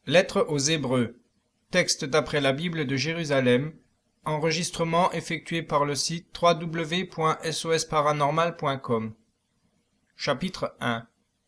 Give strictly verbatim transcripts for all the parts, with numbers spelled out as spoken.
Lettre aux Hébreux. Texte d'après la Bible de Jérusalem. Enregistrement effectué par le site w w w point s o s paranormal point com. Chapitre un.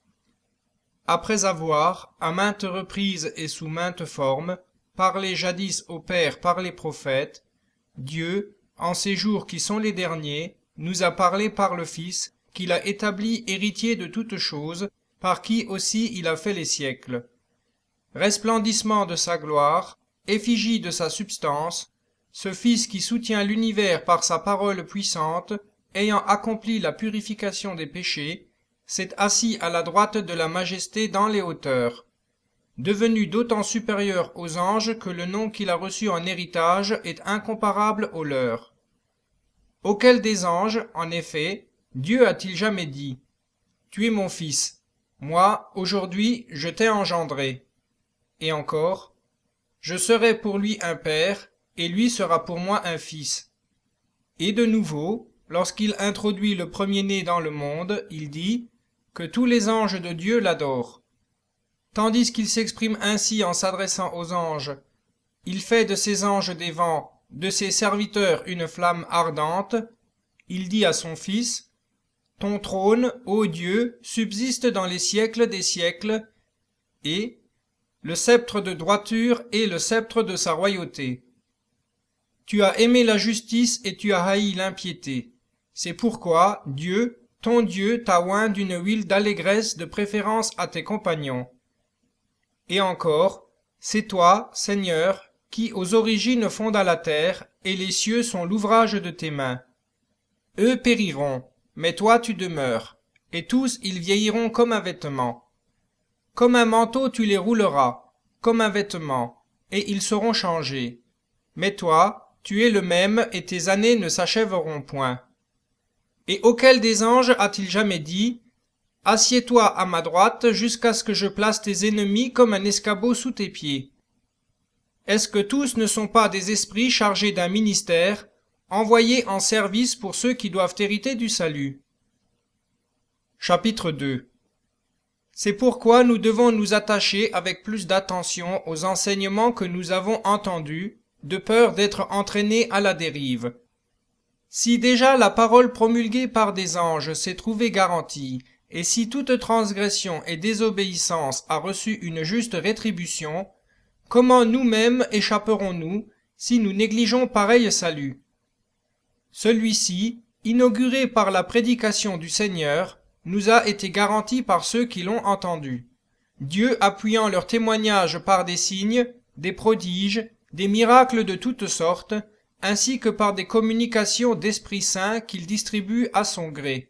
Après avoir, à maintes reprises et sous maintes formes, parlé jadis au Père par les prophètes, Dieu, en ces jours qui sont les derniers, nous a parlé par le Fils, qu'il a établi héritier de toutes choses, par qui aussi il a fait les siècles. Resplendissement de sa gloire, effigie de sa substance, ce Fils qui soutient l'univers par sa parole puissante, ayant accompli la purification des péchés, s'est assis à la droite de la majesté dans les hauteurs, devenu d'autant supérieur aux anges que le nom qu'il a reçu en héritage est incomparable au leur. Auquel des anges, en effet, Dieu a-t-il jamais dit : Tu es mon Fils, moi, aujourd'hui, je t'ai engendré. Et encore, je serai pour lui un père, et lui sera pour moi un fils. Et de nouveau, lorsqu'il introduit le premier-né dans le monde, il dit que tous les anges de Dieu l'adorent. Tandis qu'il s'exprime ainsi en s'adressant aux anges, il fait de ses anges des vents, de ses serviteurs une flamme ardente, il dit à son Fils : Ton trône, ô Dieu, subsiste dans les siècles des siècles, et le sceptre de droiture est le sceptre de sa royauté. Tu as aimé la justice et tu as haï l'impiété. C'est pourquoi Dieu, ton Dieu, t'a oint d'une huile d'allégresse de préférence à tes compagnons. Et encore, c'est toi, Seigneur, qui aux origines fonda la terre, et les cieux sont l'ouvrage de tes mains. Eux périront, mais toi tu demeures, et tous ils vieilliront comme un vêtement. Comme un manteau tu les rouleras, comme un vêtement, et ils seront changés. Mais toi, tu es le même, et tes années ne s'achèveront point. Et auquel des anges a-t-il jamais dit : Assieds-toi à ma droite jusqu'à ce que je place tes ennemis comme un escabeau sous tes pieds. Est-ce que tous ne sont pas des esprits chargés d'un ministère, envoyés en service pour ceux qui doivent hériter du salut ? Chapitre deux. C'est pourquoi nous devons nous attacher avec plus d'attention aux enseignements que nous avons entendus, de peur d'être entraînés à la dérive. Si déjà la parole promulguée par des anges s'est trouvée garantie, et si toute transgression et désobéissance a reçu une juste rétribution, comment nous-mêmes échapperons-nous si nous négligeons pareil salut ? Celui-ci, inauguré par la prédication du Seigneur, nous a été garanti par ceux qui l'ont entendu. Dieu appuyant leur témoignage par des signes, des prodiges, des miracles de toutes sortes, ainsi que par des communications d'Esprit Saint qu'il distribue à son gré.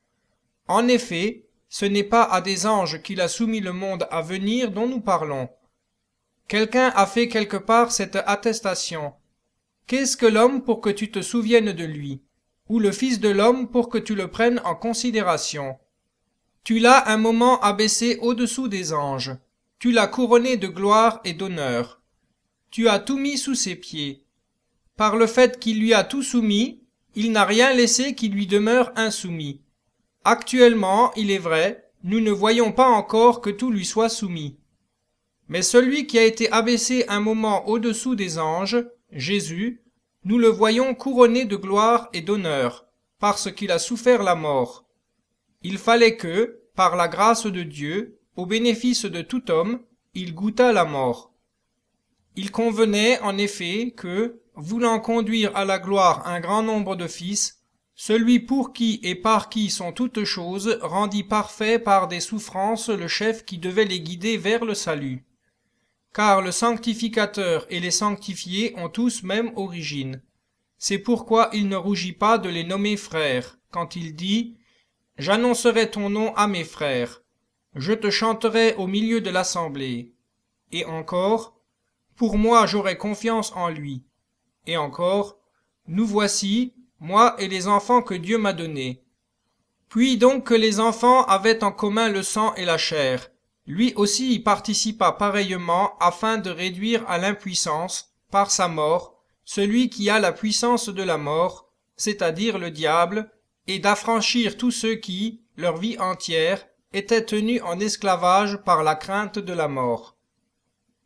En effet, ce n'est pas à des anges qu'il a soumis le monde à venir dont nous parlons. Quelqu'un a fait quelque part cette attestation. Qu'est-ce que l'homme pour que tu te souviennes de lui, ou le Fils de l'homme pour que tu le prennes en considération ? Tu l'as un moment abaissé au-dessous des anges, tu l'as couronné de gloire et d'honneur. Tu as tout mis sous ses pieds. Par le fait qu'il lui a tout soumis, il n'a rien laissé qui lui demeure insoumis. Actuellement, il est vrai, nous ne voyons pas encore que tout lui soit soumis. Mais celui qui a été abaissé un moment au-dessous des anges, Jésus, nous le voyons couronné de gloire et d'honneur, parce qu'il a souffert la mort. Il fallait que, par la grâce de Dieu, au bénéfice de tout homme, il goûtât la mort. Il convenait, en effet, que, voulant conduire à la gloire un grand nombre de fils, celui pour qui et par qui sont toutes choses rendit parfait par des souffrances le chef qui devait les guider vers le salut. Car le sanctificateur et les sanctifiés ont tous même origine. C'est pourquoi il ne rougit pas de les nommer frères, quand il dit : J'annoncerai ton nom à mes frères, je te chanterai au milieu de l'assemblée. Et encore : Pour moi j'aurai confiance en lui. Et encore : Nous voici, moi et les enfants que Dieu m'a donnés. Puis donc que les enfants avaient en commun le sang et la chair, lui aussi y participa pareillement afin de réduire à l'impuissance, par sa mort, celui qui a la puissance de la mort, c'est-à-dire le diable, et d'affranchir tous ceux qui, leur vie entière, étaient tenus en esclavage par la crainte de la mort.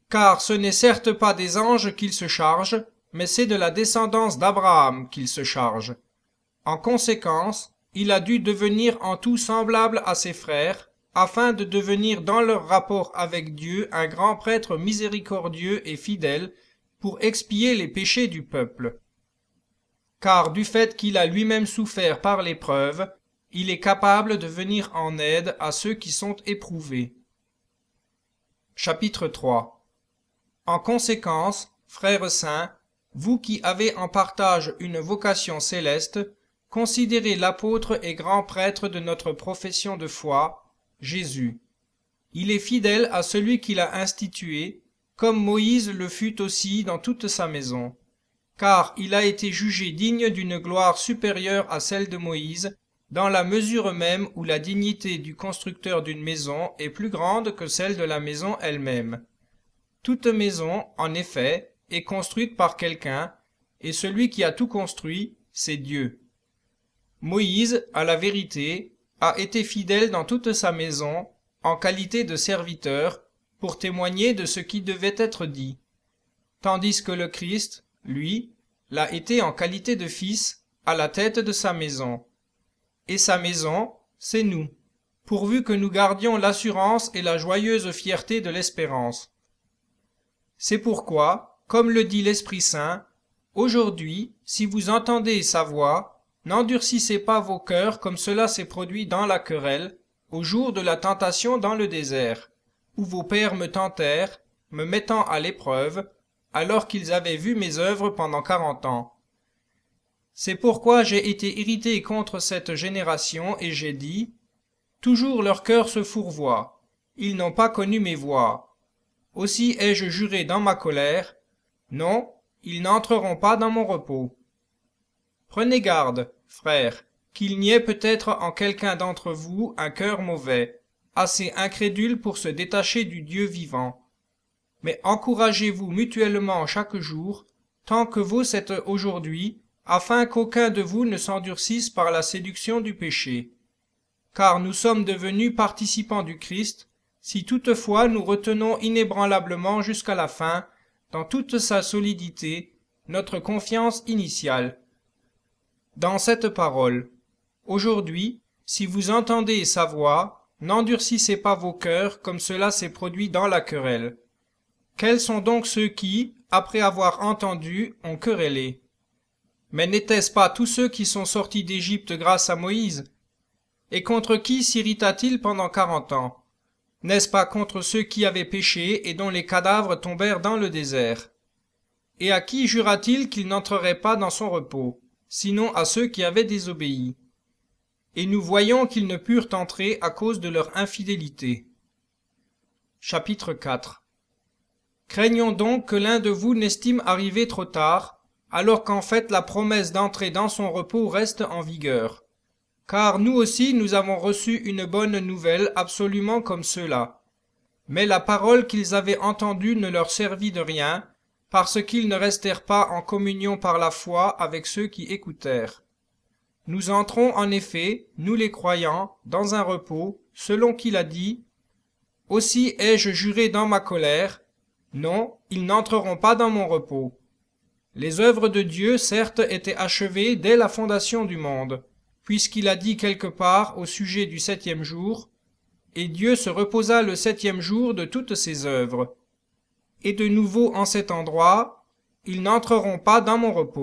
Car ce n'est certes pas des anges qu'il se charge, mais c'est de la descendance d'Abraham qu'il se charge. En conséquence, il a dû devenir en tout semblable à ses frères, afin de devenir dans leur rapport avec Dieu un grand prêtre miséricordieux et fidèle, pour expier les péchés du peuple. Car du fait qu'il a lui-même souffert par l'épreuve, il est capable de venir en aide à ceux qui sont éprouvés. Chapitre trois. En conséquence, frères saints, vous qui avez en partage une vocation céleste, considérez l'apôtre et grand prêtre de notre profession de foi, Jésus. Il est fidèle à celui qui l'a institué, comme Moïse le fut aussi dans toute sa maison. Car il a été jugé digne d'une gloire supérieure à celle de Moïse, dans la mesure même où la dignité du constructeur d'une maison est plus grande que celle de la maison elle-même. Toute maison, en effet, est construite par quelqu'un, et celui qui a tout construit, c'est Dieu. Moïse, à la vérité, a été fidèle dans toute sa maison, en qualité de serviteur, pour témoigner de ce qui devait être dit. Tandis que le Christ, lui, l'a été en qualité de fils, à la tête de sa maison. Et sa maison, c'est nous, pourvu que nous gardions l'assurance et la joyeuse fierté de l'espérance. C'est pourquoi, comme le dit l'Esprit Saint, aujourd'hui, si vous entendez sa voix, n'endurcissez pas vos cœurs comme cela s'est produit dans la querelle, au jour de la tentation dans le désert, où vos pères me tentèrent, me mettant à l'épreuve, alors qu'ils avaient vu mes œuvres pendant quarante ans. C'est pourquoi j'ai été irrité contre cette génération, et j'ai dit, toujours leur cœur se fourvoie, ils n'ont pas connu mes voies. Aussi ai-je juré dans ma colère, non, ils n'entreront pas dans mon repos. Prenez garde, frères, qu'il n'y ait peut-être en quelqu'un d'entre vous un cœur mauvais, assez incrédule pour se détacher du Dieu vivant. Mais encouragez-vous mutuellement chaque jour, tant que vaut cet aujourd'hui, afin qu'aucun de vous ne s'endurcisse par la séduction du péché. Car nous sommes devenus participants du Christ, si toutefois nous retenons inébranlablement jusqu'à la fin, dans toute sa solidité, notre confiance initiale. Dans cette parole, aujourd'hui, si vous entendez sa voix, n'endurcissez pas vos cœurs comme cela s'est produit dans la querelle. Quels sont donc ceux qui, après avoir entendu, ont querellé? Mais n'étaient-ce pas tous ceux qui sont sortis d'Égypte grâce à Moïse? Et contre qui s'irrita-t-il pendant quarante ans? N'est-ce pas contre ceux qui avaient péché et dont les cadavres tombèrent dans le désert? Et à qui jura-t-il qu'il n'entrerait pas dans son repos, sinon à ceux qui avaient désobéi? Et nous voyons qu'ils ne purent entrer à cause de leur infidélité. Chapitre quatre. Craignons donc que l'un de vous n'estime arriver trop tard, alors qu'en fait la promesse d'entrer dans son repos reste en vigueur. Car nous aussi nous avons reçu une bonne nouvelle absolument comme ceux-là. Mais la parole qu'ils avaient entendue ne leur servit de rien, parce qu'ils ne restèrent pas en communion par la foi avec ceux qui écoutèrent. Nous entrons en effet, nous les croyants, dans un repos, selon qu'il a dit, « Aussi ai-je juré dans ma colère, non, ils n'entreront pas dans mon repos. » Les œuvres de Dieu, certes, étaient achevées dès la fondation du monde, puisqu'il a dit quelque part au sujet du septième jour, « Et Dieu se reposa le septième jour de toutes ses œuvres. » Et de nouveau en cet endroit, « Ils n'entreront pas dans mon repos. »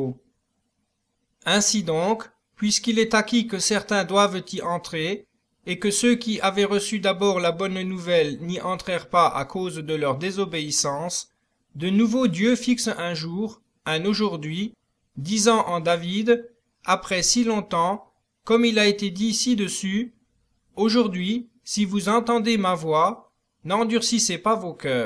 Ainsi donc, puisqu'il est acquis que certains doivent y entrer, et que ceux qui avaient reçu d'abord la bonne nouvelle n'y entrèrent pas à cause de leur désobéissance, de nouveau Dieu fixe un jour, un aujourd'hui, disant en David, après si longtemps, comme il a été dit ci-dessus, « Aujourd'hui, si vous entendez ma voix, n'endurcissez pas vos cœurs. »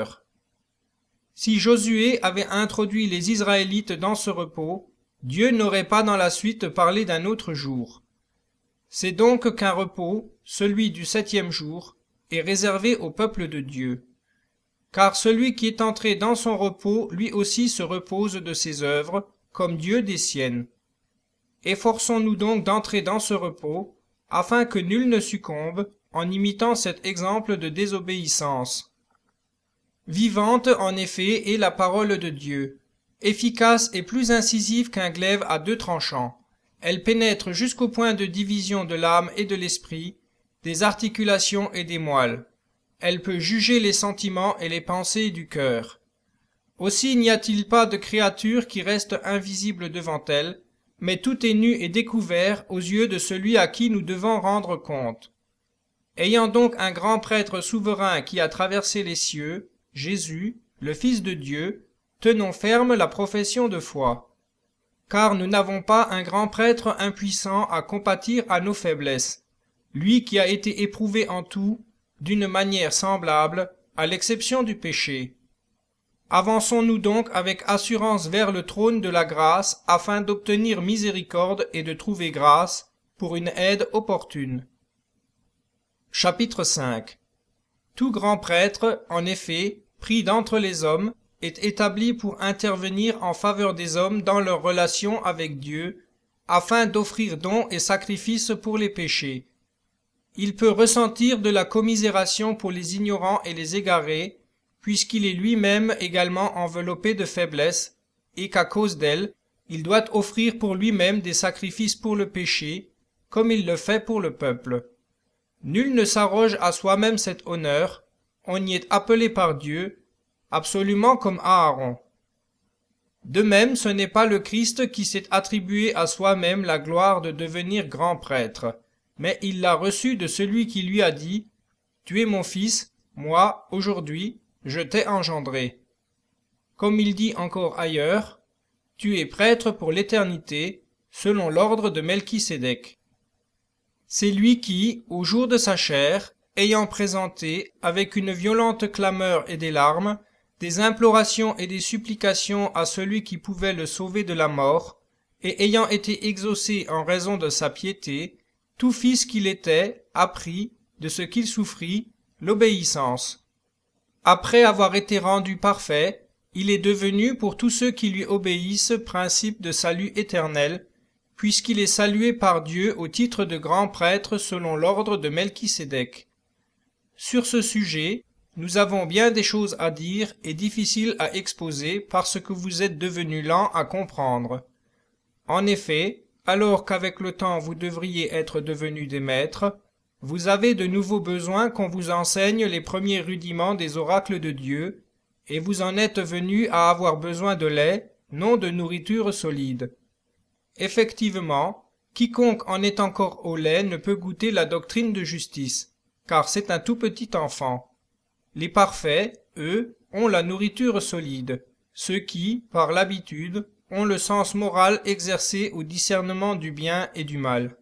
Si Josué avait introduit les Israélites dans ce repos, Dieu n'aurait pas dans la suite parlé d'un autre jour. C'est donc qu'un repos, celui du septième jour, est réservé au peuple de Dieu. Car celui qui est entré dans son repos, lui aussi se repose de ses œuvres, comme Dieu des siennes. Efforçons-nous donc d'entrer dans ce repos, afin que nul ne succombe, en imitant cet exemple de désobéissance. Vivante en effet est la parole de Dieu, efficace et plus incisive qu'un glaive à deux tranchants. Elle pénètre jusqu'au point de division de l'âme et de l'esprit, des articulations et des moelles. Elle peut juger les sentiments et les pensées du cœur. Aussi n'y a-t-il pas de créature qui reste invisible devant elle, mais tout est nu et découvert aux yeux de celui à qui nous devons rendre compte. Ayant donc un grand prêtre souverain qui a traversé les cieux, Jésus, le Fils de Dieu, tenons ferme la profession de foi. Car nous n'avons pas un grand prêtre impuissant à compatir à nos faiblesses, lui qui a été éprouvé en tout, d'une manière semblable, à l'exception du péché. Avançons-nous donc avec assurance vers le trône de la grâce, afin d'obtenir miséricorde et de trouver grâce pour une aide opportune. Chapitre cinq. Tout grand prêtre, en effet, pris d'entre les hommes, est établi pour intervenir en faveur des hommes dans leurs relations avec Dieu, afin d'offrir dons et sacrifices pour les péchés. Il peut ressentir de la commisération pour les ignorants et les égarés, puisqu'il est lui-même également enveloppé de faiblesse, et qu'à cause d'elle, il doit offrir pour lui-même des sacrifices pour le péché, comme il le fait pour le peuple. Nul ne s'arroge à soi-même cet honneur, on y est appelé par Dieu, absolument comme Aaron. De même, ce n'est pas le Christ qui s'est attribué à soi-même la gloire de devenir grand prêtre, mais il l'a reçu de celui qui lui a dit « Tu es mon fils, moi, aujourd'hui, je t'ai engendré ». Comme il dit encore ailleurs « Tu es prêtre pour l'éternité, selon l'ordre de Melchisédek ». C'est lui qui, au jour de sa chair, ayant présenté, avec une violente clameur et des larmes, des implorations et des supplications à celui qui pouvait le sauver de la mort, et ayant été exaucé en raison de sa piété, tout fils qu'il était apprit, de ce qu'il souffrit, l'obéissance. Après avoir été rendu parfait, il est devenu pour tous ceux qui lui obéissent principe de salut éternel, puisqu'il est salué par Dieu au titre de grand prêtre selon l'ordre de Melchisédek. Sur ce sujet, nous avons bien des choses à dire et difficiles à exposer parce que vous êtes devenus lents à comprendre. En effet, alors qu'avec le temps vous devriez être devenus des maîtres, vous avez de nouveaux besoins qu'on vous enseigne les premiers rudiments des oracles de Dieu, et vous en êtes venus à avoir besoin de lait, non de nourriture solide. Effectivement, quiconque en est encore au lait ne peut goûter la doctrine de justice, car c'est un tout petit enfant. Les parfaits, eux, ont la nourriture solide, ceux qui, par l'habitude, ont le sens moral exercé au discernement du bien et du mal.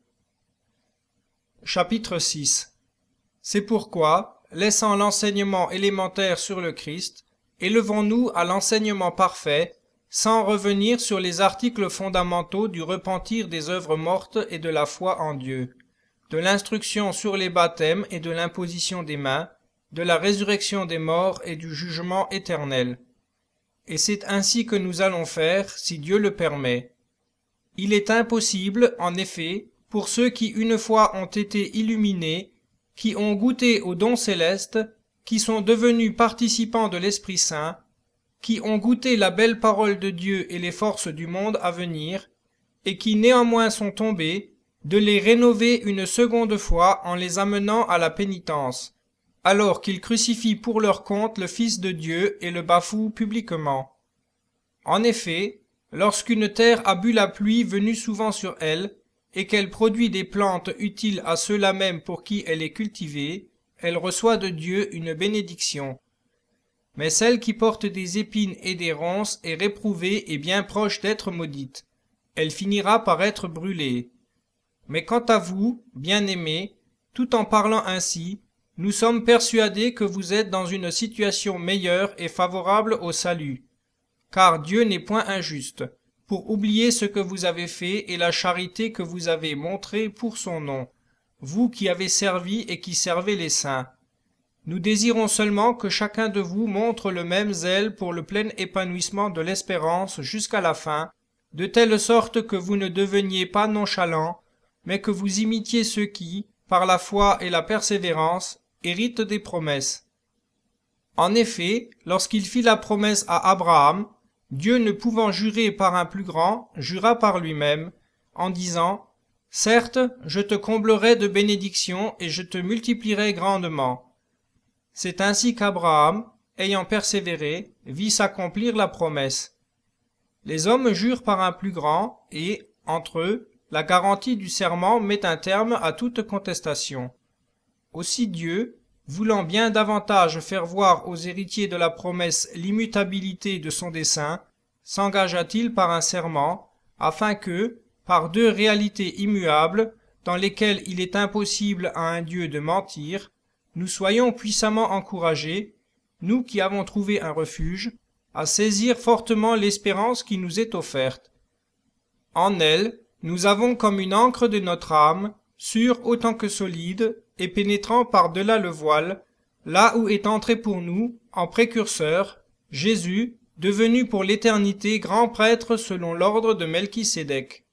Chapitre six. C'est pourquoi, laissant l'enseignement élémentaire sur le Christ, élevons-nous à l'enseignement parfait, sans revenir sur les articles fondamentaux du repentir des œuvres mortes et de la foi en Dieu, de l'instruction sur les baptêmes et de l'imposition des mains, de la résurrection des morts et du jugement éternel. Et c'est ainsi que nous allons faire, si Dieu le permet. Il est impossible, en effet, pour ceux qui une fois ont été illuminés, qui ont goûté aux dons célestes, qui sont devenus participants de l'Esprit Saint, qui ont goûté la belle parole de Dieu et les forces du monde à venir, et qui néanmoins sont tombés, de les rénover une seconde fois en les amenant à la pénitence, alors qu'ils crucifient pour leur compte le Fils de Dieu et le bafouent publiquement. En effet, lorsqu'une terre a bu la pluie venue souvent sur elle, et qu'elle produit des plantes utiles à ceux-là même pour qui elle est cultivée, elle reçoit de Dieu une bénédiction. Mais celle qui porte des épines et des ronces est réprouvée et bien proche d'être maudite. Elle finira par être brûlée. Mais quant à vous, bien-aimés, tout en parlant ainsi, nous sommes persuadés que vous êtes dans une situation meilleure et favorable au salut. Car Dieu n'est point injuste, pour oublier ce que vous avez fait et la charité que vous avez montrée pour son nom, vous qui avez servi et qui servez les saints. Nous désirons seulement que chacun de vous montre le même zèle pour le plein épanouissement de l'espérance jusqu'à la fin, de telle sorte que vous ne deveniez pas nonchalants, mais que vous imitiez ceux qui, par la foi et la persévérance, héritent des promesses. En effet, lorsqu'il fit la promesse à Abraham, Dieu ne pouvant jurer par un plus grand, jura par lui-même, en disant « Certes, je te comblerai de bénédictions et je te multiplierai grandement. » C'est ainsi qu'Abraham, ayant persévéré, vit s'accomplir la promesse. Les hommes jurent par un plus grand et, entre eux, la garantie du serment met un terme à toute contestation. Aussi Dieu, voulant bien davantage faire voir aux héritiers de la promesse l'immutabilité de son dessein, s'engagea-t-il par un serment, afin que, par deux réalités immuables, dans lesquelles il est impossible à un Dieu de mentir, nous soyons puissamment encouragés, nous qui avons trouvé un refuge, à saisir fortement l'espérance qui nous est offerte. En elle, nous avons comme une ancre de notre âme, sûre autant que solide, et pénétrant par-delà le voile, là où est entré pour nous, en précurseur, Jésus, devenu pour l'éternité grand prêtre selon l'ordre de Melchisédek.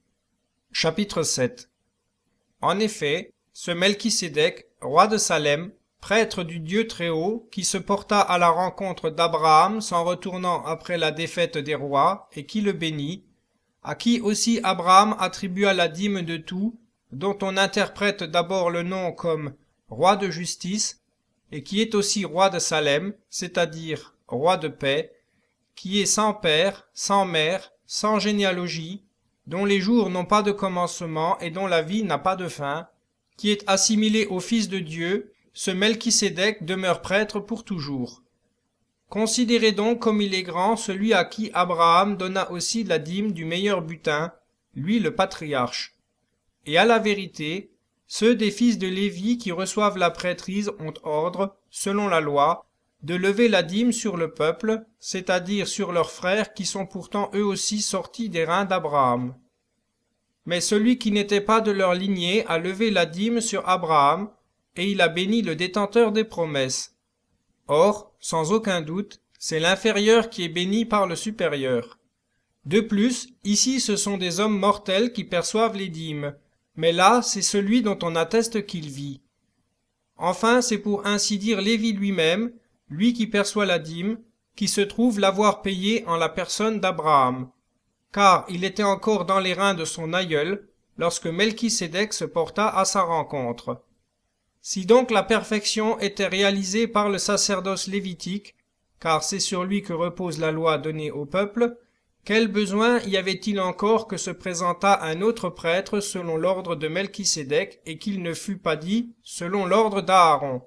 Chapitre sept. En effet, ce Melchisédek, roi de Salem, prêtre du Dieu Très-Haut, qui se porta à la rencontre d'Abraham s'en retournant après la défaite des rois, et qui le bénit, à qui aussi Abraham attribua la dîme de tout, dont on interprète d'abord le nom comme roi de justice, et qui est aussi roi de Salem, c'est-à-dire roi de paix, qui est sans père, sans mère, sans généalogie, dont les jours n'ont pas de commencement et dont la vie n'a pas de fin, qui est assimilé au Fils de Dieu, ce Melchisédek demeure prêtre pour toujours. Considérez donc comme il est grand celui à qui Abraham donna aussi la dîme du meilleur butin, lui le patriarche. Et à la vérité, ceux des fils de Lévi qui reçoivent la prêtrise ont ordre, selon la loi, de lever la dîme sur le peuple, c'est-à-dire sur leurs frères qui sont pourtant eux aussi sortis des reins d'Abraham. Mais celui qui n'était pas de leur lignée a levé la dîme sur Abraham, et il a béni le détenteur des promesses. Or, sans aucun doute, c'est l'inférieur qui est béni par le supérieur. De plus, ici ce sont des hommes mortels qui perçoivent les dîmes, mais là c'est celui dont on atteste qu'il vit. Enfin, c'est pour ainsi dire Lévi lui-même, lui qui perçoit la dîme, qui se trouve l'avoir payé en la personne d'Abraham, car il était encore dans les reins de son aïeul, lorsque Melchisédek se porta à sa rencontre. Si donc la perfection était réalisée par le sacerdoce lévitique, car c'est sur lui que repose la loi donnée au peuple, quel besoin y avait-il encore que se présentât un autre prêtre selon l'ordre de Melchisédek et qu'il ne fût pas dit selon l'ordre d'Aaron?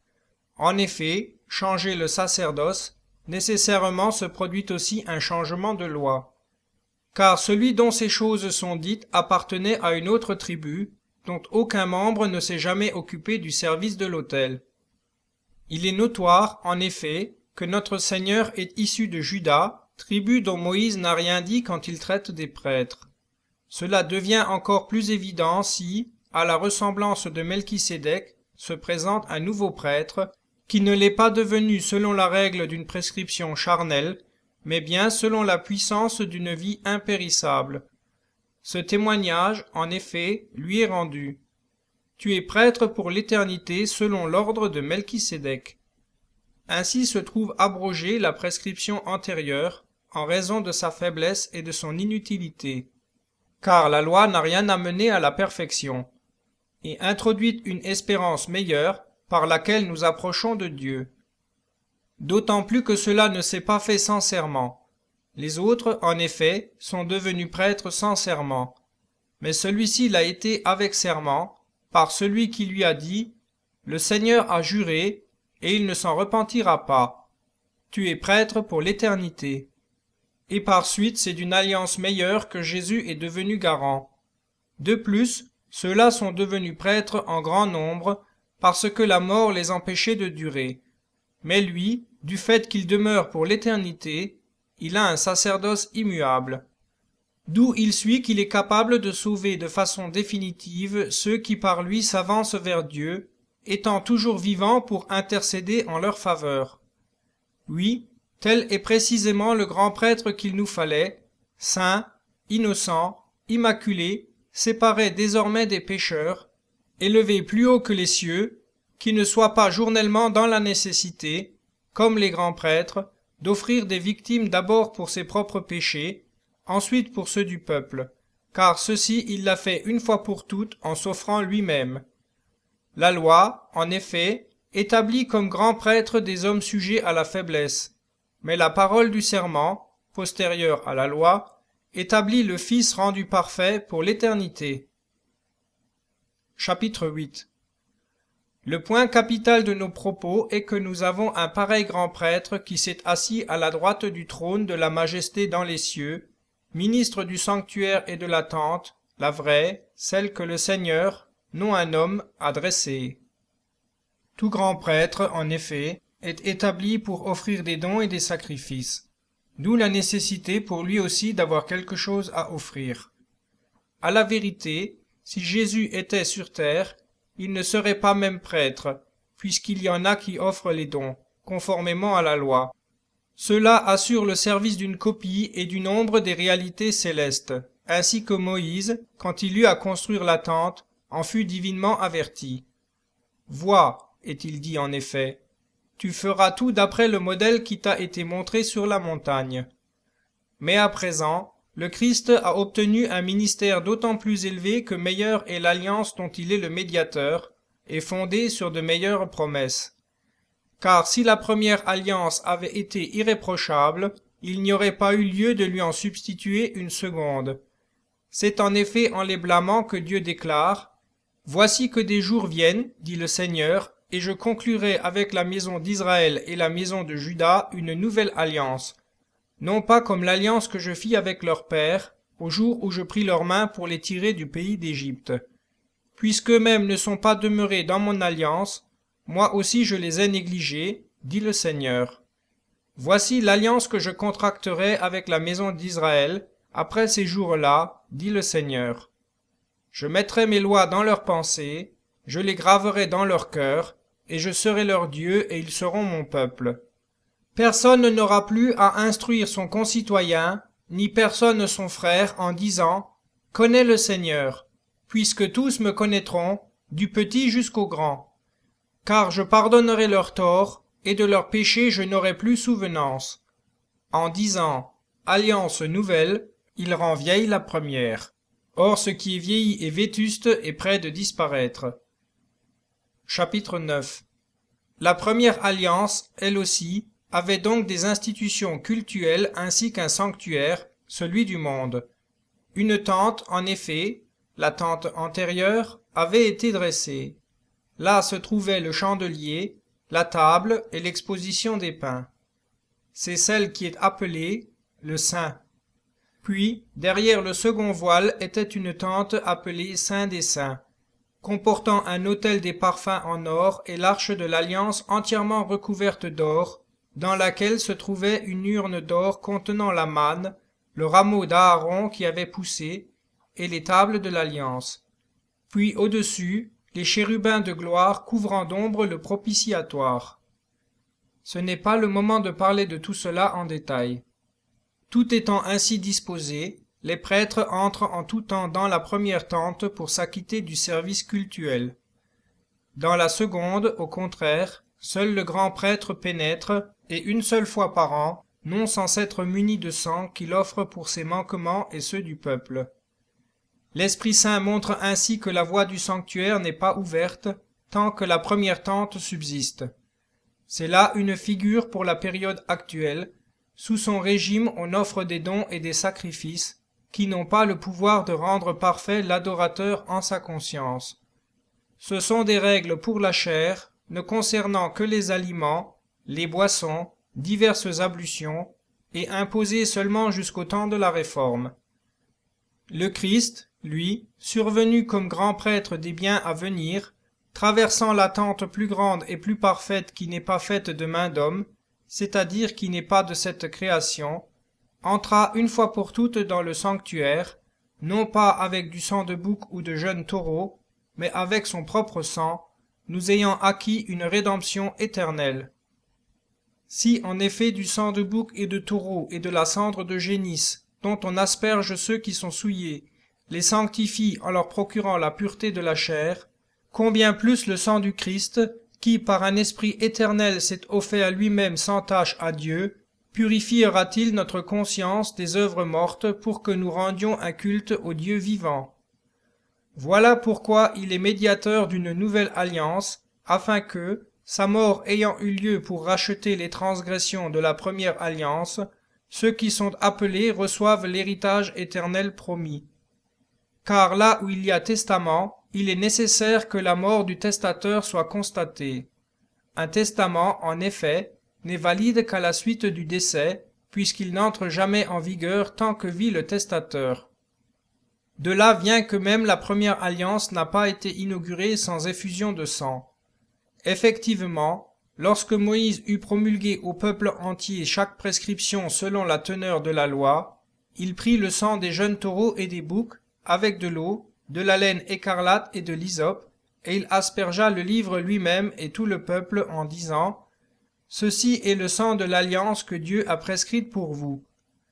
En effet, changer le sacerdoce, nécessairement se produit aussi un changement de loi. Car celui dont ces choses sont dites appartenait à une autre tribu, dont aucun membre ne s'est jamais occupé du service de l'autel. Il est notoire, en effet, que notre Seigneur est issu de Juda, tribu dont Moïse n'a rien dit quand il traite des prêtres. Cela devient encore plus évident si, à la ressemblance de Melchisédek, se présente un nouveau prêtre, qui ne l'est pas devenu selon la règle d'une prescription charnelle, mais bien selon la puissance d'une vie impérissable. Ce témoignage, en effet, lui est rendu. Tu es prêtre pour l'éternité selon l'ordre de Melchisédek. Ainsi se trouve abrogée la prescription antérieure, en raison de sa faiblesse et de son inutilité. Car la loi n'a rien amené à la perfection, et introduite une espérance meilleure, par laquelle nous approchons de Dieu. D'autant plus que cela ne s'est pas fait sans serment. Les autres, en effet, sont devenus prêtres sans serment. Mais celui-ci l'a été avec serment, par celui qui lui a dit « Le Seigneur a juré, et il ne s'en repentira pas. Tu es prêtre pour l'éternité. » Et par suite, c'est d'une alliance meilleure que Jésus est devenu garant. De plus, ceux-là sont devenus prêtres en grand nombre, parce que la mort les empêchait de durer. Mais lui, du fait qu'il demeure pour l'éternité, il a un sacerdoce immuable. D'où il suit qu'il est capable de sauver de façon définitive ceux qui par lui s'avancent vers Dieu, étant toujours vivant pour intercéder en leur faveur. Oui, tel est précisément le grand prêtre qu'il nous fallait, saint, innocent, immaculé, séparé désormais des pécheurs, élevé plus haut que les cieux, qui ne soit pas journellement dans la nécessité, comme les grands prêtres, d'offrir des victimes d'abord pour ses propres péchés, ensuite pour ceux du peuple, car ceci il l'a fait une fois pour toutes en s'offrant lui-même. La loi, en effet, établit comme grands prêtres des hommes sujets à la faiblesse, mais la parole du serment, postérieure à la loi, établit le Fils rendu parfait pour l'éternité. Chapitre huit. Le point capital de nos propos est que nous avons un pareil grand prêtre qui s'est assis à la droite du trône de la majesté dans les cieux, ministre du sanctuaire et de la tente, la vraie, celle que le Seigneur, non un homme, a dressée. Tout grand prêtre, en effet, est établi pour offrir des dons et des sacrifices, d'où la nécessité pour lui aussi d'avoir quelque chose à offrir. À la vérité, si Jésus était sur terre, il ne serait pas même prêtre, puisqu'il y en a qui offrent les dons, conformément à la loi. Cela assure le service d'une copie et du nombre des réalités célestes, ainsi que Moïse, quand il eut à construire la tente, en fut divinement averti. « Vois, est-il dit en effet, tu feras tout d'après le modèle qui t'a été montré sur la montagne. » Mais à présent, le Christ a obtenu un ministère d'autant plus élevé que meilleure est l'alliance dont il est le médiateur, et fondée sur de meilleures promesses. Car si la première alliance avait été irréprochable, il n'y aurait pas eu lieu de lui en substituer une seconde. C'est en effet en les blâmant que Dieu déclare « Voici que des jours viennent, dit le Seigneur, et je conclurai avec la maison d'Israël et la maison de Juda une nouvelle alliance, non pas comme l'alliance que je fis avec leur père, au jour où je pris leurs mains pour les tirer du pays d'Égypte. Puisqu'eux-mêmes ne sont pas demeurés dans mon alliance, moi aussi je les ai négligés, dit le Seigneur. Voici l'alliance que je contracterai avec la maison d'Israël, après ces jours-là, dit le Seigneur. Je mettrai mes lois dans leurs pensées, je les graverai dans leur cœur, et je serai leur Dieu, et ils seront mon peuple. Personne n'aura plus à instruire son concitoyen, ni personne son frère, en disant « Connais le Seigneur », puisque tous me connaîtront, du petit jusqu'au grand. Car je pardonnerai leurs torts, et de leurs péchés je n'aurai plus souvenance. En disant « Alliance nouvelle », il rend vieille la première. Or ce qui est vieilli et vétuste est près de disparaître. Chapitre neuf. La première alliance, elle aussi, avait donc des institutions cultuelles ainsi qu'un sanctuaire, celui du monde. Une tente, en effet, la tente antérieure, avait été dressée. Là se trouvait le chandelier, la table et l'exposition des pains. C'est celle qui est appelée le Saint. Puis, derrière le second voile était une tente appelée Saint des Saints, comportant un autel des parfums en or et l'arche de l'alliance entièrement recouverte d'or, dans laquelle se trouvait une urne d'or contenant la manne, le rameau d'Aaron qui avait poussé, et les tables de l'alliance. Puis au-dessus, les chérubins de gloire couvrant d'ombre le propitiatoire. Ce n'est pas le moment de parler de tout cela en détail. Tout étant ainsi disposé, les prêtres entrent en tout temps dans la première tente pour s'acquitter du service cultuel. Dans la seconde, au contraire, seul le grand prêtre pénètre, et une seule fois par an, non sans être muni de sang qu'il offre pour ses manquements et ceux du peuple. L'Esprit Saint montre ainsi que la voie du sanctuaire n'est pas ouverte, tant que la première tente subsiste. C'est là une figure pour la période actuelle. Sous son régime, on offre des dons et des sacrifices, qui n'ont pas le pouvoir de rendre parfait l'adorateur en sa conscience. Ce sont des règles pour la chair, ne concernant que les aliments, les boissons, diverses ablutions, et imposées seulement jusqu'au temps de la Réforme. Le Christ, lui, survenu comme grand prêtre des biens à venir, traversant la tente plus grande et plus parfaite qui n'est pas faite de main d'homme, c'est-à-dire qui n'est pas de cette création, entra une fois pour toutes dans le sanctuaire, non pas avec du sang de bouc ou de jeunes taureaux, mais avec son propre sang, nous ayant acquis une rédemption éternelle. Si en effet du sang de bouc et de taureau et de la cendre de génisse, dont on asperge ceux qui sont souillés, les sanctifie en leur procurant la pureté de la chair, combien plus le sang du Christ, qui par un esprit éternel s'est offert lui-même sans tache à Dieu, purifiera-t-il notre conscience des œuvres mortes pour que nous rendions un culte au Dieu vivant? Voilà pourquoi il est médiateur d'une nouvelle alliance, afin que, sa mort ayant eu lieu pour racheter les transgressions de la première alliance, ceux qui sont appelés reçoivent l'héritage éternel promis. Car là où il y a testament, il est nécessaire que la mort du testateur soit constatée. Un testament, en effet, n'est valide qu'à la suite du décès, puisqu'il n'entre jamais en vigueur tant que vit le testateur. De là vient que même la première alliance n'a pas été inaugurée sans effusion de sang. Effectivement, lorsque Moïse eut promulgué au peuple entier chaque prescription selon la teneur de la loi, il prit le sang des jeunes taureaux et des boucs, avec de l'eau, de la laine écarlate et de l'hysope, et il aspergea le livre lui-même et tout le peuple en disant : Ceci est le sang de l'alliance que Dieu a prescrite pour vous.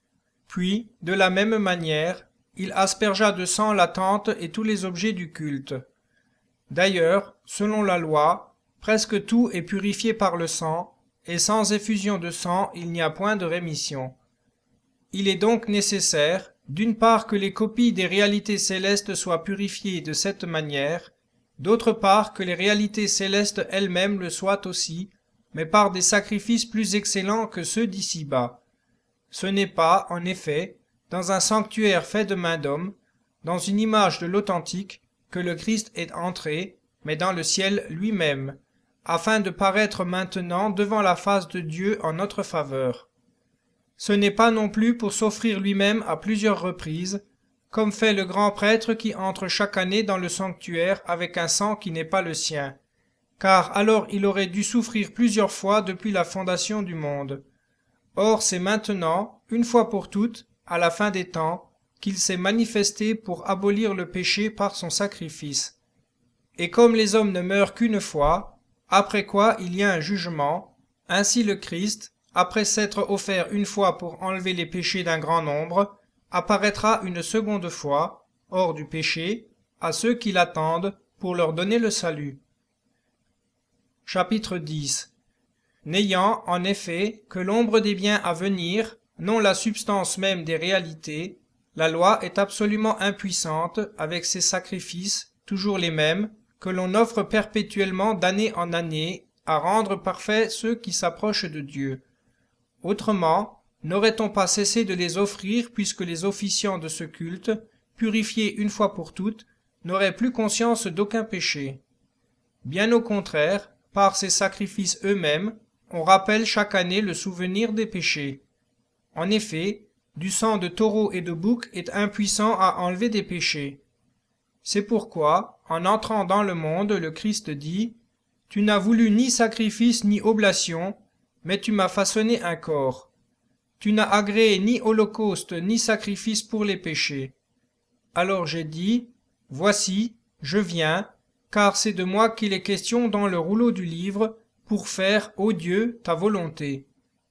Puis, de la même manière, il aspergea de sang la tente et tous les objets du culte. D'ailleurs, selon la loi, presque tout est purifié par le sang, et sans effusion de sang il n'y a point de rémission. Il est donc nécessaire, d'une part que les copies des réalités célestes soient purifiées de cette manière, d'autre part que les réalités célestes elles-mêmes le soient aussi, mais par des sacrifices plus excellents que ceux d'ici-bas. Ce n'est pas, en effet, dans un sanctuaire fait de main d'homme, dans une image de l'authentique, que le Christ est entré, mais dans le ciel lui-même, afin de paraître maintenant devant la face de Dieu en notre faveur. Ce n'est pas non plus pour s'offrir lui-même à plusieurs reprises, comme fait le grand prêtre qui entre chaque année dans le sanctuaire avec un sang qui n'est pas le sien, car alors il aurait dû souffrir plusieurs fois depuis la fondation du monde. Or c'est maintenant, une fois pour toutes, à la fin des temps, qu'il s'est manifesté pour abolir le péché par son sacrifice. Et comme les hommes ne meurent qu'une fois, après quoi il y a un jugement, ainsi le Christ, après s'être offert une fois pour enlever les péchés d'un grand nombre, apparaîtra une seconde fois, hors du péché, à ceux qui l'attendent pour leur donner le salut. Chapitre dix. N'ayant, en effet, que l'ombre des biens à venir, non la substance même des réalités, la loi est absolument impuissante avec ses sacrifices, toujours les mêmes, que l'on offre perpétuellement d'année en année, à rendre parfaits ceux qui s'approchent de Dieu. Autrement, n'aurait-on pas cessé de les offrir puisque les officiants de ce culte, purifiés une fois pour toutes, n'auraient plus conscience d'aucun péché? Bien au contraire, par ces sacrifices eux-mêmes, on rappelle chaque année le souvenir des péchés. En effet, du sang de taureau et de bouc est impuissant à enlever des péchés. C'est pourquoi, en entrant dans le monde, le Christ dit : Tu n'as voulu ni sacrifice ni oblation, mais tu m'as façonné un corps. Tu n'as agréé ni holocauste ni sacrifice pour les péchés. Alors j'ai dit : Voici, je viens, car c'est de moi qu'il est question dans le rouleau du livre, pour faire, ô Dieu, ta volonté.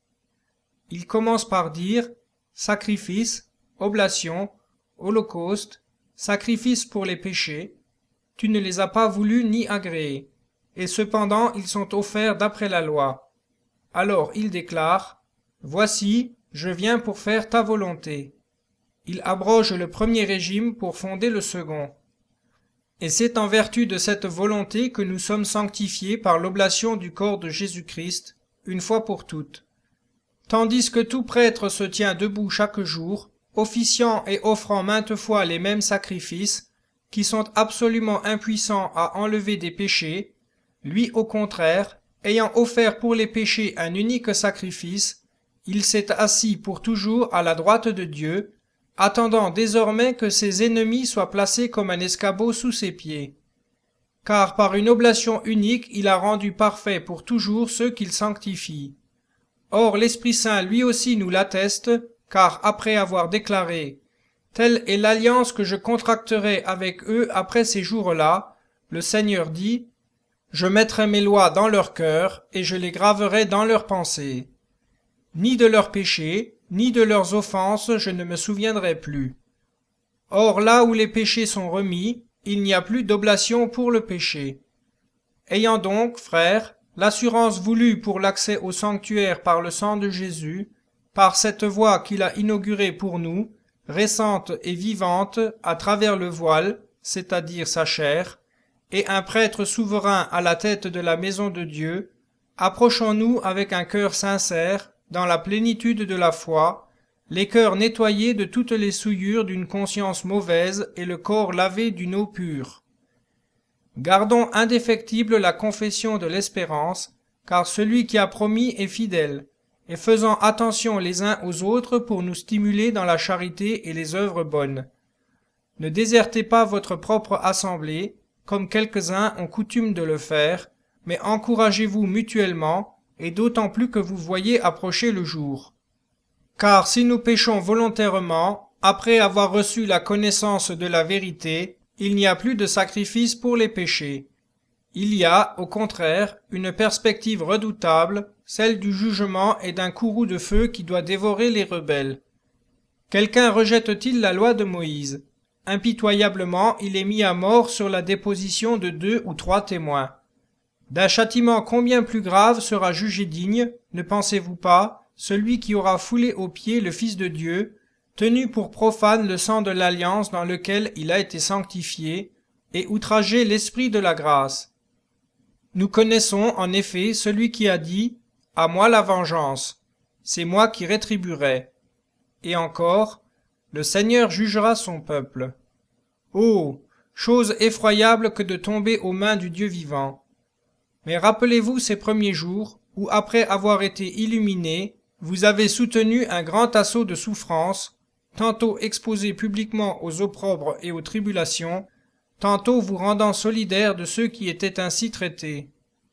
Il commence par dire sacrifice, oblation, holocauste, sacrifice pour les péchés. Tu ne les as pas voulus ni agréés, et cependant ils sont offerts d'après la loi. Alors il déclare : Voici, je viens pour faire ta volonté. Il abroge le premier régime pour fonder le second. Et c'est en vertu de cette volonté que nous sommes sanctifiés par l'oblation du corps de Jésus-Christ, une fois pour toutes. Tandis que tout prêtre se tient debout chaque jour, officiant et offrant maintes fois les mêmes sacrifices, qui sont absolument impuissants à enlever des péchés, lui au contraire, ayant offert pour les péchés un unique sacrifice, il s'est assis pour toujours à la droite de Dieu, attendant désormais que ses ennemis soient placés comme un escabeau sous ses pieds. Car par une oblation unique il a rendu parfait pour toujours ceux qu'il sanctifie. Or l'Esprit Saint lui aussi nous l'atteste, car après avoir déclaré « Telle est l'alliance que je contracterai avec eux après ces jours-là », le Seigneur dit « Je mettrai mes lois dans leur cœur et je les graverai dans leurs pensées. Ni de leurs péchés, ni de leurs offenses je ne me souviendrai plus. Or là où les péchés sont remis, il n'y a plus d'oblation pour le péché. Ayant donc, frères, l'assurance voulue pour l'accès au sanctuaire par le sang de Jésus, par cette voie qu'il a inaugurée pour nous, récente et vivante à travers le voile, c'est-à-dire sa chair, et un prêtre souverain à la tête de la maison de Dieu, approchons-nous avec un cœur sincère, dans la plénitude de la foi, les cœurs nettoyés de toutes les souillures d'une conscience mauvaise et le corps lavé d'une eau pure. Gardons indéfectible la confession de l'espérance, car celui qui a promis est fidèle, et faisant attention les uns aux autres pour nous stimuler dans la charité et les œuvres bonnes. Ne désertez pas votre propre assemblée, comme quelques-uns ont coutume de le faire, mais encouragez-vous mutuellement, et d'autant plus que vous voyez approcher le jour. Car si nous péchons volontairement, après avoir reçu la connaissance de la vérité, il n'y a plus de sacrifice pour les péchés. Il y a, au contraire, une perspective redoutable, celle du jugement et d'un courroux de feu qui doit dévorer les rebelles. Quelqu'un rejette-t-il la loi de Moïse? Impitoyablement, il est mis à mort sur la déposition de deux ou trois témoins. D'un châtiment combien plus grave sera jugé digne, ne pensez-vous pas, celui qui aura foulé aux pieds le Fils de Dieu, tenu pour profane le sang de l'alliance dans lequel il a été sanctifié, et outragé l'esprit de la grâce. Nous connaissons en effet celui qui a dit « À moi la vengeance, c'est moi qui rétribuerai ». Et encore « Le Seigneur jugera son peuple ». Oh, chose effroyable que de tomber aux mains du Dieu vivant. Mais rappelez-vous ces premiers jours où, après avoir été illuminés, vous avez soutenu un grand assaut de souffrances, tantôt exposé publiquement aux opprobres et aux tribulations, tantôt vous rendant solidaires de ceux qui étaient ainsi traités.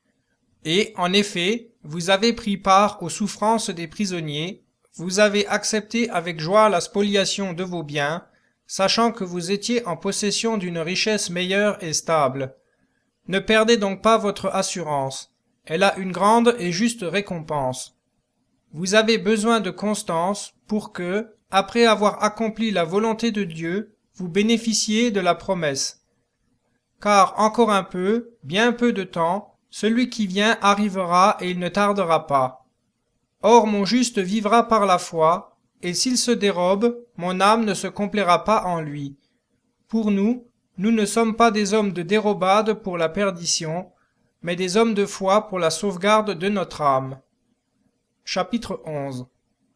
Et, en effet, vous avez pris part aux souffrances des prisonniers, vous avez accepté avec joie la spoliation de vos biens, sachant que vous étiez en possession d'une richesse meilleure et stable. Ne perdez donc pas votre assurance, elle a une grande et juste récompense. Vous avez besoin de constance pour que, après avoir accompli la volonté de Dieu, vous bénéficiez de la promesse. Car encore un peu, bien peu de temps, celui qui vient arrivera et il ne tardera pas. Or mon juste vivra par la foi, et s'il se dérobe, mon âme ne se complaira pas en lui. Pour nous, nous ne sommes pas des hommes de dérobade pour la perdition, mais des hommes de foi pour la sauvegarde de notre âme. Chapitre onze.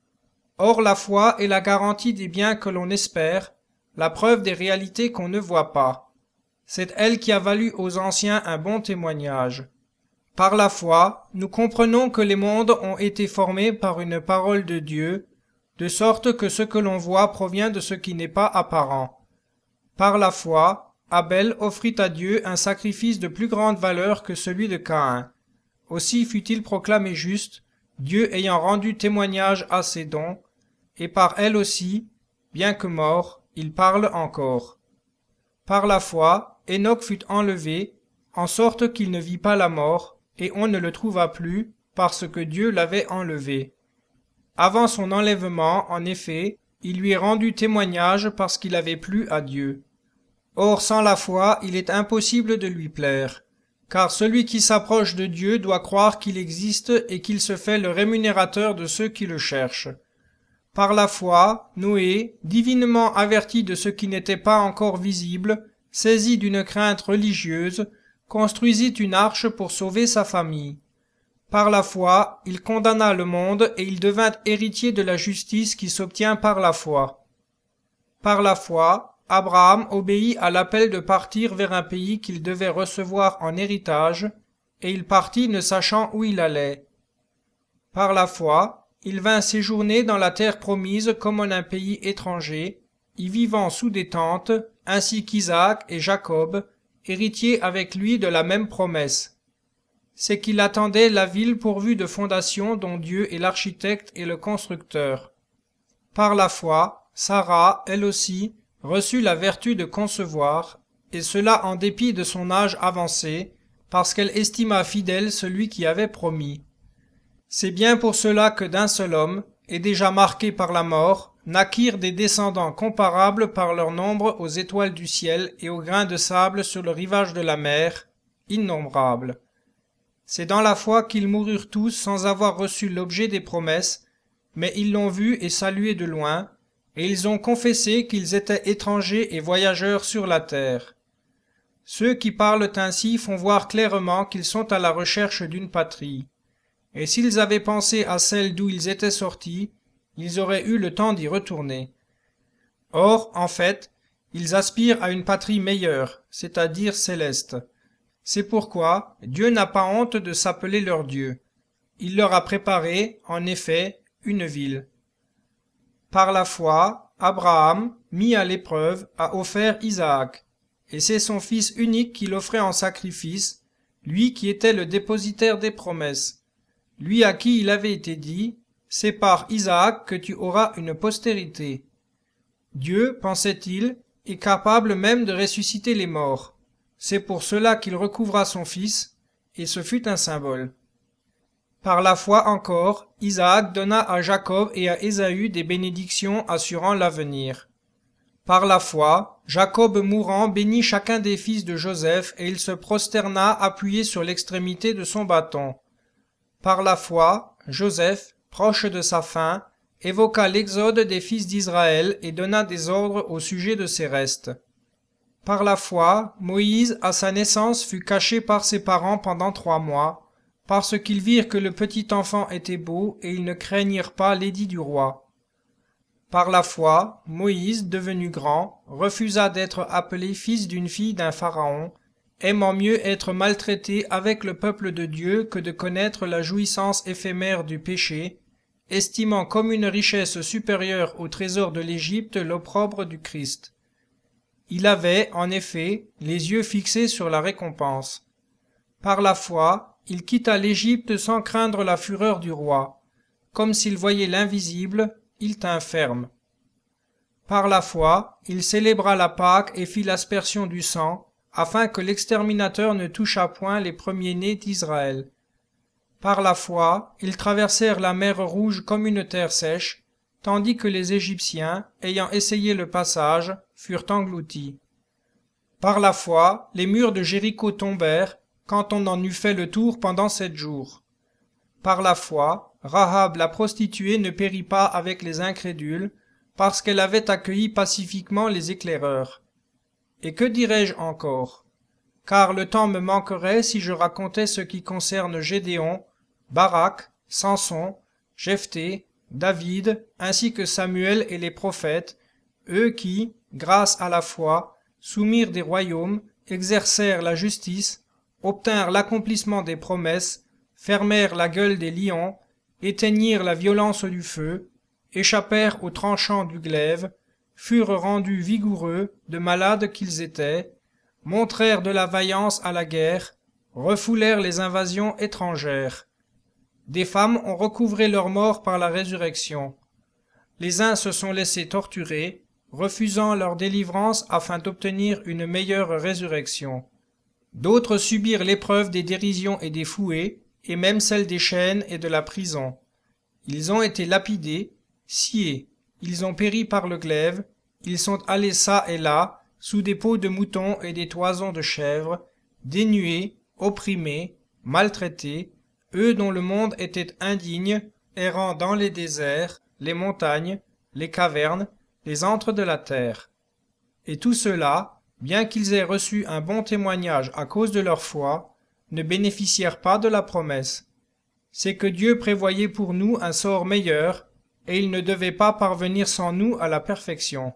Or la foi est la garantie des biens que l'on espère, la preuve des réalités qu'on ne voit pas. C'est elle qui a valu aux anciens un bon témoignage. Par la foi, nous comprenons que les mondes ont été formés par une parole de Dieu, de sorte que ce que l'on voit provient de ce qui n'est pas apparent. Par la foi, Abel offrit à Dieu un sacrifice de plus grande valeur que celui de Caïn. Aussi fut-il proclamé juste, Dieu ayant rendu témoignage à ses dons, et par elle aussi, bien que mort, il parle encore. Par la foi, Enoch fut enlevé, en sorte qu'il ne vit pas la mort, et on ne le trouva plus, parce que Dieu l'avait enlevé. Avant son enlèvement, en effet, il lui est rendu témoignage parce qu'il avait plu à Dieu. Or, sans la foi, il est impossible de lui plaire, car celui qui s'approche de Dieu doit croire qu'il existe et qu'il se fait le rémunérateur de ceux qui le cherchent. Par la foi, Noé, divinement averti de ce qui n'était pas encore visible, saisi d'une crainte religieuse, construisit une arche pour sauver sa famille. Par la foi, il condamna le monde et il devint héritier de la justice qui s'obtient par la foi. Par la foi, Abraham obéit à l'appel de partir vers un pays qu'il devait recevoir en héritage, et il partit ne sachant où il allait. Par la foi, il vint séjourner dans la terre promise comme en un pays étranger, y vivant sous des tentes, ainsi qu'Isaac et Jacob, héritiers avec lui de la même promesse. C'est qu'il attendait la ville pourvue de fondations dont Dieu est l'architecte et le constructeur. Par la foi, Sarah, elle aussi, reçut la vertu de concevoir, et cela en dépit de son âge avancé, parce qu'elle estima fidèle celui qui avait promis. C'est bien pour cela que d'un seul homme, et déjà marqué par la mort, naquirent des descendants comparables par leur nombre aux étoiles du ciel et aux grains de sable sur le rivage de la mer, innombrables. C'est dans la foi qu'ils moururent tous sans avoir reçu l'objet des promesses, mais ils l'ont vu et salué de loin, et ils ont confessé qu'ils étaient étrangers et voyageurs sur la terre. Ceux qui parlent ainsi font voir clairement qu'ils sont à la recherche d'une patrie. Et s'ils avaient pensé à celle d'où ils étaient sortis, ils auraient eu le temps d'y retourner. Or, en fait, ils aspirent à une patrie meilleure, c'est-à-dire céleste. C'est pourquoi Dieu n'a pas honte de s'appeler leur Dieu. Il leur a préparé, en effet, une ville. Par la foi, Abraham, mis à l'épreuve, a offert Isaac, et c'est son fils unique qu'il offrait en sacrifice, lui qui était le dépositaire des promesses, lui à qui il avait été dit, « C'est par Isaac que tu auras une postérité ». Dieu, pensait-il, est capable même de ressusciter les morts. C'est pour cela qu'il recouvra son fils, et ce fut un symbole. Par la foi encore, Isaac donna à Jacob et à Ésaü des bénédictions assurant l'avenir. Par la foi, Jacob mourant bénit chacun des fils de Joseph et il se prosterna appuyé sur l'extrémité de son bâton. Par la foi, Joseph, proche de sa fin, évoqua l'exode des fils d'Israël et donna des ordres au sujet de ses restes. Par la foi, Moïse, à sa naissance, fut caché par ses parents pendant trois mois, parce qu'ils virent que le petit enfant était beau et ils ne craignirent pas l'édit du roi. Par la foi, Moïse, devenu grand, refusa d'être appelé fils d'une fille d'un pharaon, aimant mieux être maltraité avec le peuple de Dieu que de connaître la jouissance éphémère du péché, estimant comme une richesse supérieure au trésor de l'Égypte l'opprobre du Christ. Il avait, en effet, les yeux fixés sur la récompense. Par la foi, il quitta l'Égypte sans craindre la fureur du roi. Comme s'il voyait l'invisible, il tint ferme. Par la foi, il célébra la Pâque et fit l'aspersion du sang, afin que l'exterminateur ne touchât point les premiers-nés d'Israël. Par la foi, ils traversèrent la mer Rouge comme une terre sèche, tandis que les Égyptiens, ayant essayé le passage, furent engloutis. Par la foi, les murs de Jéricho tombèrent, quand on en eut fait le tour pendant sept jours. Par la foi, Rahab la prostituée ne périt pas avec les incrédules, parce qu'elle avait accueilli pacifiquement les éclaireurs. Et que dirais-je encore? Car le temps me manquerait si je racontais ce qui concerne Gédéon, Barak, Samson, Jephthé, David, ainsi que Samuel et les prophètes, eux qui, grâce à la foi, soumirent des royaumes, exercèrent la justice, obtinrent l'accomplissement des promesses, fermèrent la gueule des lions, éteignirent la violence du feu, échappèrent aux tranchants du glaive, furent rendus vigoureux, de malades qu'ils étaient, montrèrent de la vaillance à la guerre, refoulèrent les invasions étrangères. Des femmes ont recouvré leur mort par la résurrection. Les uns se sont laissés torturer, refusant leur délivrance afin d'obtenir une meilleure résurrection. D'autres subirent l'épreuve des dérisions et des fouets, et même celle des chaînes et de la prison. Ils ont été lapidés, sciés, ils ont péri par le glaive, ils sont allés çà et là, sous des peaux de moutons et des toisons de chèvres, dénués, opprimés, maltraités, eux dont le monde était indigne, errant dans les déserts, les montagnes, les cavernes, les antres de la terre. Et tout cela, bien qu'ils aient reçu un bon témoignage à cause de leur foi, ne bénéficièrent pas de la promesse. C'est que Dieu prévoyait pour nous un sort meilleur, et il ne devait pas parvenir sans nous à la perfection.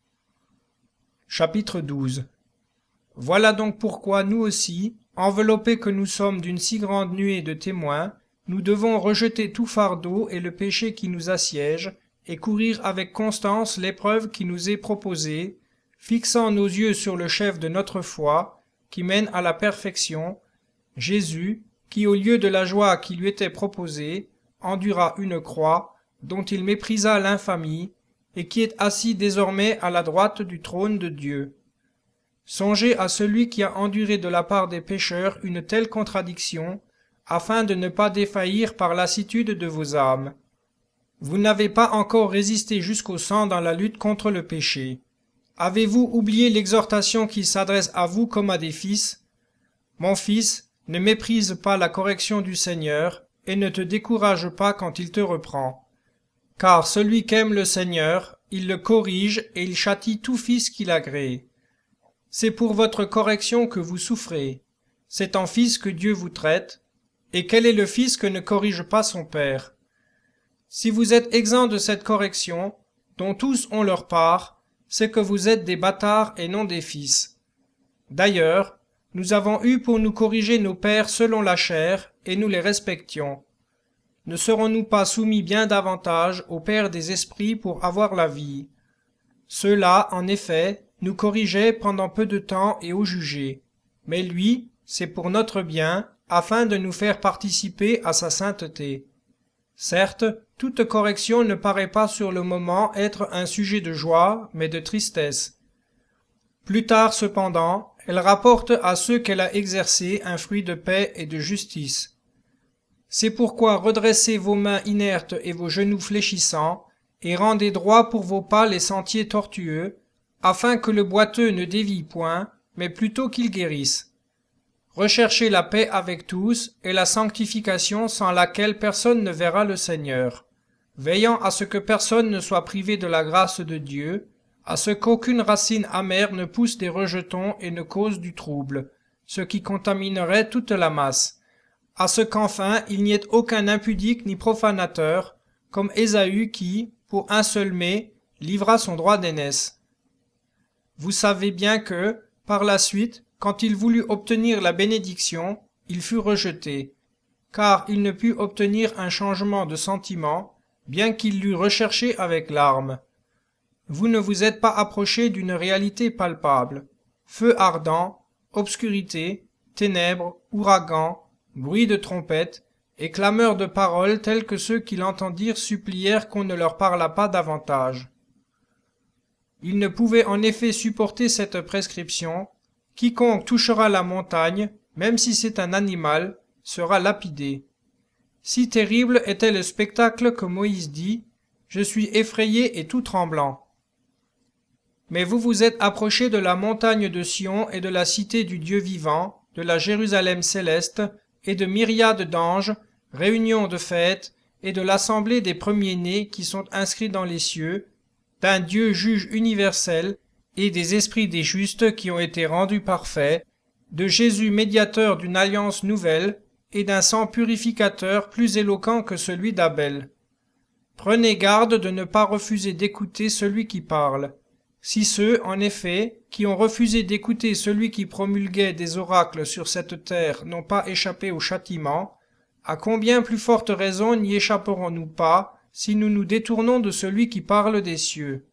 Chapitre douze. Voilà donc pourquoi nous aussi, enveloppés que nous sommes d'une si grande nuée de témoins, nous devons rejeter tout fardeau et le péché qui nous assiège, et courir avec constance l'épreuve qui nous est proposée, fixant nos yeux sur le chef de notre foi, qui mène à la perfection, Jésus, qui au lieu de la joie qui lui était proposée, endura une croix, dont il méprisa l'infamie, et qui est assis désormais à la droite du trône de Dieu. Songez à celui qui a enduré de la part des pécheurs une telle contradiction, afin de ne pas défaillir par lassitude de vos âmes. Vous n'avez pas encore résisté jusqu'au sang dans la lutte contre le péché. Avez-vous oublié l'exhortation qui s'adresse à vous comme à des fils? Mon fils, Ne méprise pas la correction du Seigneur, et ne te décourage pas quand il te reprend. Car celui qu'aime le Seigneur, il le corrige et il châtie tout fils qu'il agrée. C'est pour votre correction que vous souffrez. C'est en fils que Dieu vous traite. Et quel est le fils que ne corrige pas son père? Si vous êtes exempt de cette correction, dont tous ont leur part, c'est que vous êtes des bâtards et non des fils. D'ailleurs, nous avons eu pour nous corriger nos pères selon la chair, et nous les respections. Ne serons-nous pas soumis bien davantage au Père des esprits pour avoir la vie? Ceux-là, en effet, nous corrigeaient pendant peu de temps et au jugé. Mais lui, c'est pour notre bien, afin de nous faire participer à sa sainteté. Certes, toute correction ne paraît pas sur le moment être un sujet de joie, mais de tristesse. Plus tard, cependant, elle rapporte à ceux qu'elle a exercés un fruit de paix et de justice. C'est pourquoi redressez vos mains inertes et vos genoux fléchissants, et rendez droit pour vos pas les sentiers tortueux, afin que le boiteux ne dévie point, mais plutôt qu'il guérisse. Recherchez la paix avec tous et la sanctification sans laquelle personne ne verra le Seigneur, veillant à ce que personne ne soit privé de la grâce de Dieu, à ce qu'aucune racine amère ne pousse des rejetons et ne cause du trouble, ce qui contaminerait toute la masse, à ce qu'enfin il n'y ait aucun impudique ni profanateur, comme Ésaü qui, pour un seul mets, livra son droit d'aînesse. Vous savez bien que, par la suite, quand il voulut obtenir la bénédiction, il fut rejeté, car il ne put obtenir un changement de sentiment, bien qu'il l'eût recherché avec larmes. Vous ne vous êtes pas approché d'une réalité palpable. Feu ardent, obscurité, ténèbres, ouragan, bruit de trompette, et clameurs de paroles tels que ceux qui l'entendirent supplièrent qu'on ne leur parlât pas davantage. Ils ne pouvaient en effet supporter cette prescription. Quiconque touchera la montagne, même si c'est un animal, sera lapidé. Si terrible était le spectacle que Moïse dit, « Je suis effrayé et tout tremblant ». Mais vous vous êtes approchés de la montagne de Sion et de la cité du Dieu vivant, de la Jérusalem céleste, et de myriades d'anges, réunion de fêtes, et de l'assemblée des premiers-nés qui sont inscrits dans les cieux, d'un Dieu juge universel, et des esprits des justes qui ont été rendus parfaits, de Jésus médiateur d'une alliance nouvelle, et d'un sang purificateur plus éloquent que celui d'Abel. Prenez garde de ne pas refuser d'écouter celui qui parle. Si ceux, en effet, qui ont refusé d'écouter celui qui promulguait des oracles sur cette terre n'ont pas échappé au châtiment, à combien plus forte raison n'y échapperons-nous pas si nous nous détournons de celui qui parle des cieux?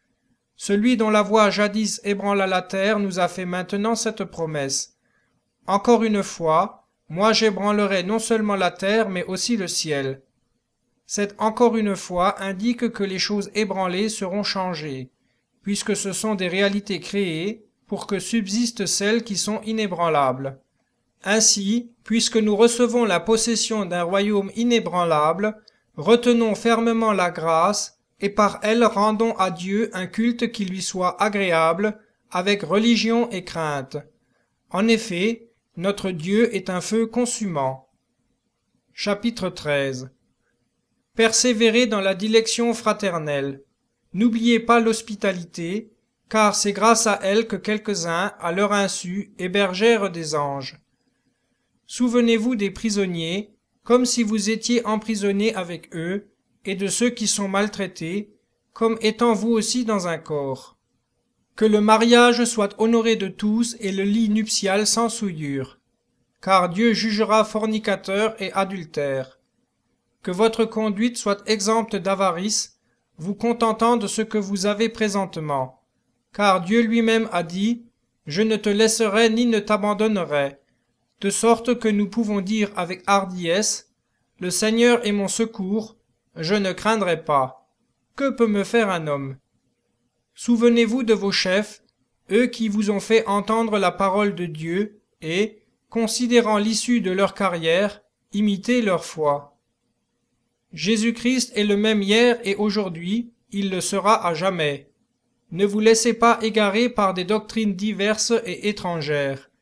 Celui dont la voix jadis ébranla la terre nous a fait maintenant cette promesse. Encore une fois, moi j'ébranlerai non seulement la terre, mais aussi le ciel. Cette encore une fois indique que les choses ébranlées seront changées, puisque ce sont des réalités créées, pour que subsistent celles qui sont inébranlables. Ainsi, puisque nous recevons la possession d'un royaume inébranlable, retenons fermement la grâce, et par elle rendons à Dieu un culte qui lui soit agréable, avec religion et crainte. En effet, notre Dieu est un feu consumant. Chapitre treize. Persévérez dans la dilection fraternelle. N'oubliez pas l'hospitalité, car c'est grâce à elle que quelques-uns, à leur insu, hébergèrent des anges. Souvenez-vous des prisonniers, comme si vous étiez emprisonnés avec eux, et de ceux qui sont maltraités, comme étant vous aussi dans un corps. Que le mariage soit honoré de tous et le lit nuptial sans souillure, car Dieu jugera fornicateurs et adultères. Que votre conduite soit exempte d'avarice, vous contentant de ce que vous avez présentement, car Dieu lui-même a dit « Je ne te laisserai ni ne t'abandonnerai », de sorte que nous pouvons dire avec hardiesse « Le Seigneur est mon secours, je ne craindrai pas. Que peut me faire un homme ?» Souvenez-vous de vos chefs, eux qui vous ont fait entendre la parole de Dieu, et, considérant l'issue de leur carrière, imitez leur foi. Jésus-Christ est le même hier et aujourd'hui, il le sera à jamais. Ne vous laissez pas égarer par des doctrines diverses et étrangères.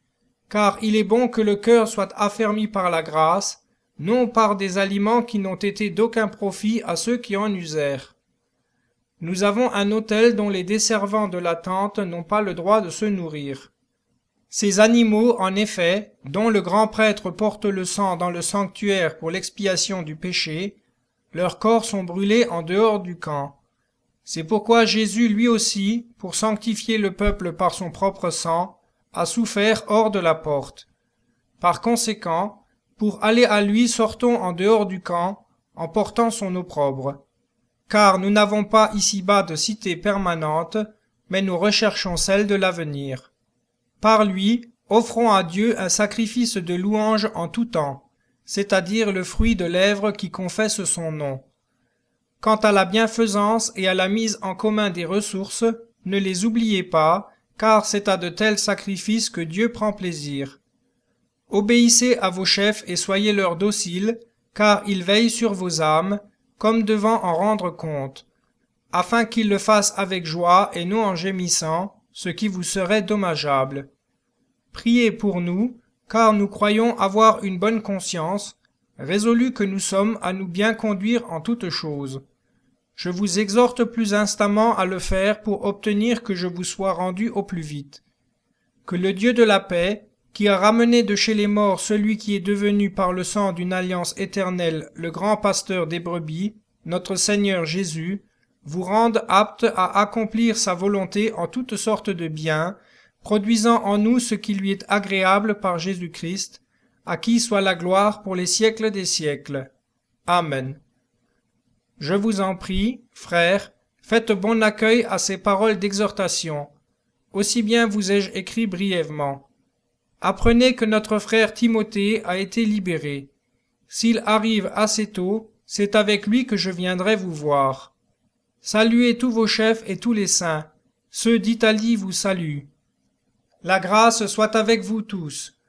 car il est bon que le cœur soit affermi par la grâce, non par des aliments qui n'ont été d'aucun profit à ceux qui en usèrent. Nous avons un autel dont les desservants de la tente n'ont pas le droit de se nourrir. Ces animaux, en effet, dont le grand prêtre porte le sang dans le sanctuaire pour l'expiation du péché, leurs corps sont brûlés en dehors du camp. C'est pourquoi Jésus lui aussi, pour sanctifier le peuple par son propre sang, a souffert hors de la porte. Par conséquent, pour aller à lui sortons en dehors du camp, en portant son opprobre. Car nous n'avons pas ici-bas de cité permanente, mais nous recherchons celle de l'avenir. Par lui, offrons à Dieu un sacrifice de louange en tout temps, c'est-à-dire le fruit de lèvres qui confessent son nom. Quant à la bienfaisance et à la mise en commun des ressources, ne les oubliez pas, car c'est à de tels sacrifices que Dieu prend plaisir. Obéissez à vos chefs et soyez leurs dociles, car ils veillent sur vos âmes, comme devant en rendre compte, afin qu'ils le fassent avec joie et non en gémissant, ce qui vous serait dommageable. Priez pour nous, car nous croyons avoir une bonne conscience, résolus que nous sommes à nous bien conduire en toutes choses. Je vous exhorte plus instamment à le faire pour obtenir que je vous sois rendu au plus vite. Que le Dieu de la paix, qui a ramené de chez les morts celui qui est devenu par le sang d'une alliance éternelle le grand pasteur des brebis, notre Seigneur Jésus, vous rende apte à accomplir sa volonté en toutes sortes de biens, produisant en nous ce qui lui est agréable par Jésus-Christ, à qui soit la gloire pour les siècles des siècles. Amen. Je vous en prie, frères, faites bon accueil à ces paroles d'exhortation. Aussi bien vous ai-je écrit brièvement. Apprenez que notre frère Timothée a été libéré. S'il arrive assez tôt, c'est avec lui que je viendrai vous voir. Saluez tous vos chefs et tous les saints. Ceux d'Italie vous saluent. La grâce soit avec vous tous.